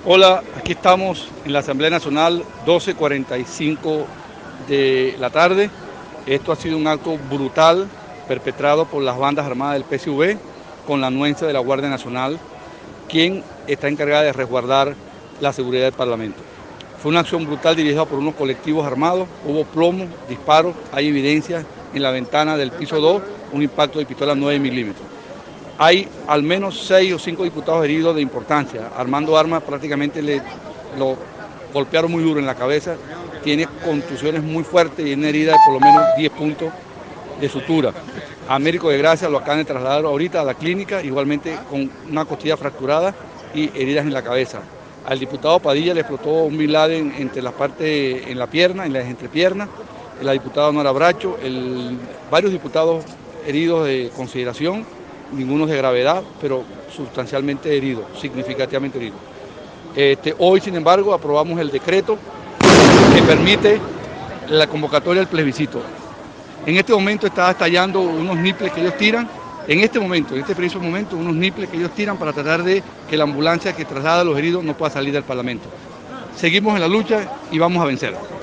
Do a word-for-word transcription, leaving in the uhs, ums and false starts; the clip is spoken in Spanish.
Hola, aquí estamos en la Asamblea Nacional, doce cuarenta y cinco de la tarde. Esto ha sido un acto brutal perpetrado por las bandas armadas del P S U V con la anuencia de la Guardia Nacional, quien está encargada de resguardar la seguridad del Parlamento. Fue una acción brutal dirigida por unos colectivos armados, hubo plomo, disparos, hay evidencia en la ventana del piso dos, un impacto de pistola nueve milímetros. Hay al menos seis o cinco diputados heridos de importancia. Armando Armas prácticamente le, lo golpearon muy duro en la cabeza, tiene contusiones muy fuertes y una herida de por lo menos diez puntos de sutura. A Américo de Gracia lo acaban de trasladar ahorita a la clínica, igualmente con una costilla fracturada y heridas en la cabeza. Al diputado Padilla le explotó un Bin Laden entre las partes, en la pierna, en las entrepiernas. La diputada Nora Bracho, el, varios diputados heridos de consideración, ninguno de gravedad, pero sustancialmente heridos, significativamente heridos. Este, hoy, sin embargo, aprobamos el decreto que permite la convocatoria del plebiscito. En este momento está estallando unos niples que ellos tiran, en este momento, en este preciso momento, unos niples que ellos tiran para tratar de que la ambulancia que traslada a los heridos no pueda salir del Parlamento. Seguimos en la lucha y vamos a vencer.